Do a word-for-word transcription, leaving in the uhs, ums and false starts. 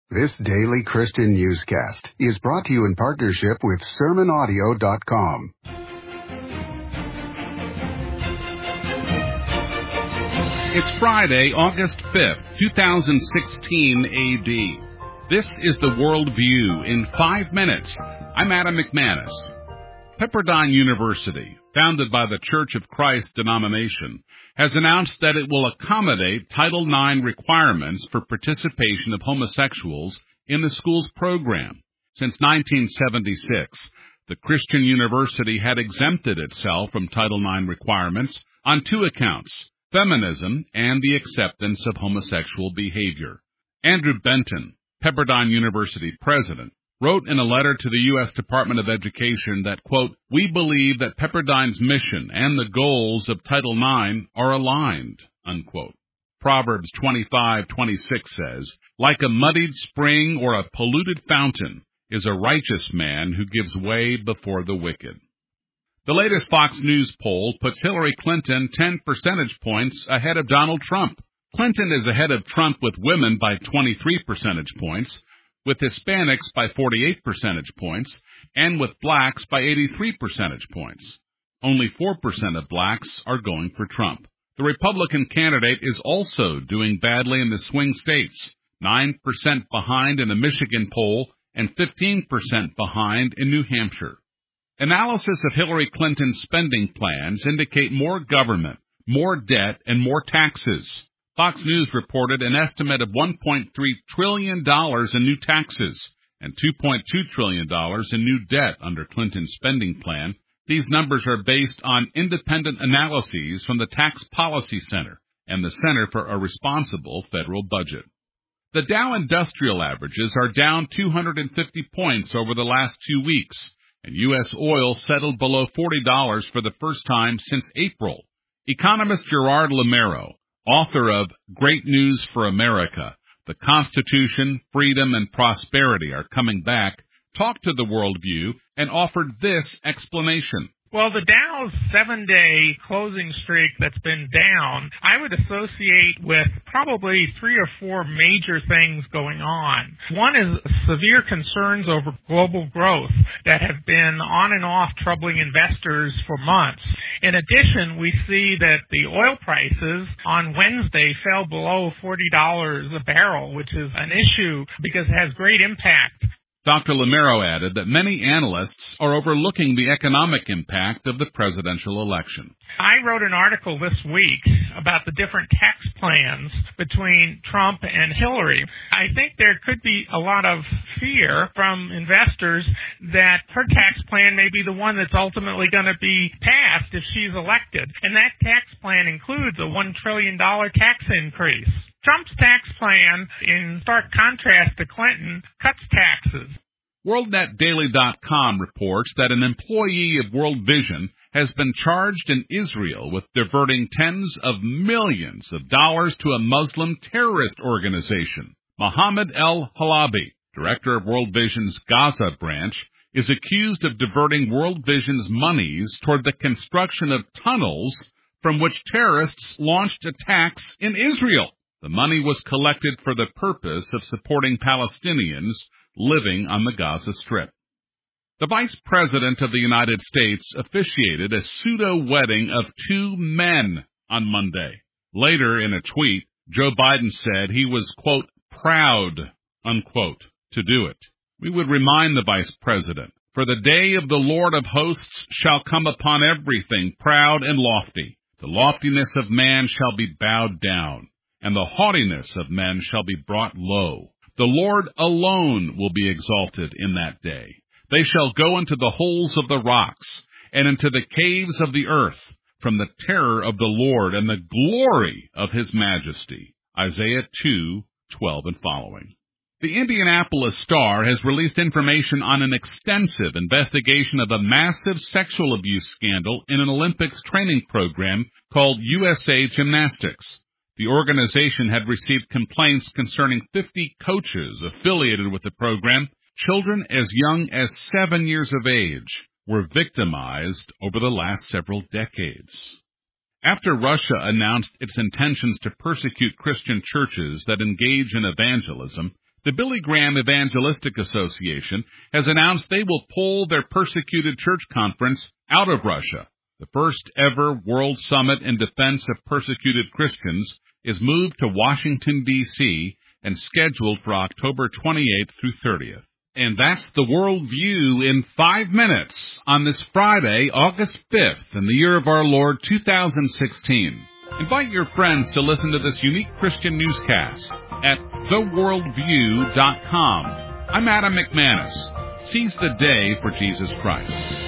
This daily Christian newscast is brought to you in partnership with sermon audio dot com. It's Friday, August fifth, twenty sixteen A D. This is the World View in five minutes. I'm Adam McManus. Pepperdine University, founded by the Church of Christ denomination, has announced that it will accommodate Title nine requirements for participation of homosexuals in the school's program. Since nineteen seventy-six, the Christian university had exempted itself from Title nine requirements on two accounts: feminism and the acceptance of homosexual behavior. Andrew Benton, Pepperdine University president, wrote in a letter to the U S Department of Education that, quote, "We believe that Pepperdine's mission and the goals of Title nine are aligned," unquote. Proverbs twenty-five twenty-six says, "Like a muddied spring or a polluted fountain is a righteous man who gives way before the wicked." The latest Fox News poll puts Hillary Clinton ten percentage points ahead of Donald Trump. Clinton is ahead of Trump with women by twenty-three percentage points, with Hispanics by forty-eight percentage points, and with blacks by eighty-three percentage points. Only four percent of blacks are going for Trump. The Republican candidate is also doing badly in the swing states, nine percent behind in the Michigan poll and fifteen percent behind in New Hampshire. Analysis of Hillary Clinton's spending plans indicate more government, more debt, and more taxes. Fox News reported an estimate of one point three trillion dollars in new taxes and two point two trillion dollars in new debt under Clinton's spending plan. These numbers are based on independent analyses from the Tax Policy Center and the Center for a Responsible Federal Budget. The Dow Industrial Averages are down two hundred fifty points over the last two weeks, and U S oil settled below forty dollars for the first time since April. Economist Gerard Lameiro, author of Great News for America, The Constitution, Freedom, and Prosperity Are Coming Back, talked to the Worldview and offered this explanation. Well, the Dow's seven-day closing streak that's been down, I would associate with probably three or four major things going on. One is severe concerns over global growth that have been on and off troubling investors for months. In addition, we see that the oil prices on Wednesday fell below forty dollars a barrel, which is an issue because it has great impact. Doctor Lameiro added that many analysts are overlooking the economic impact of the presidential election. I wrote an article this week about the different tax plans between Trump and Hillary. I think there could be a lot of fear from investors that her tax plan may be the one that's ultimately going to be passed if she's elected. And that tax plan includes a one trillion dollars tax increase. Trump's tax plan, in stark contrast to Clinton, cuts taxes. World Net Daily dot com reports that an employee of World Vision has been charged in Israel with diverting tens of millions of dollars to a Muslim terrorist organization. Mohammed El Halabi, director of World Vision's Gaza branch, is accused of diverting World Vision's monies toward the construction of tunnels from which terrorists launched attacks in Israel. The money was collected for the purpose of supporting Palestinians living on the Gaza Strip. The Vice President of the United States officiated a pseudo-wedding of two men on Monday. Later, in a tweet, Joe Biden said he was, quote, proud, unquote, to do it. We would remind the Vice President, "For the day of the Lord of hosts shall come upon everything proud and lofty. The loftiness of man shall be bowed down, and the haughtiness of men shall be brought low. The Lord alone will be exalted in that day. They shall go into the holes of the rocks, and into the caves of the earth, from the terror of the Lord and the glory of his majesty." Isaiah two twelve and following. The Indianapolis Star has released information on an extensive investigation of a massive sexual abuse scandal in an Olympics training program called U S A Gymnastics. The organization had received complaints concerning fifty coaches affiliated with the program. Children as young as seven years of age were victimized over the last several decades. After Russia announced its intentions to persecute Christian churches that engage in evangelism, The Billy Graham Evangelistic Association has announced they will pull their Persecuted Church Conference out of Russia. The first ever World Summit in Defense of Persecuted Christians is moved to Washington, D C and scheduled for October twenty-eighth through thirtieth. And that's the World View in five minutes on this Friday, August fifth, in the year of our Lord two thousand sixteen. Invite your friends to listen to this unique Christian newscast at the world view dot com. I'm Adam McManus. Seize the day for Jesus Christ.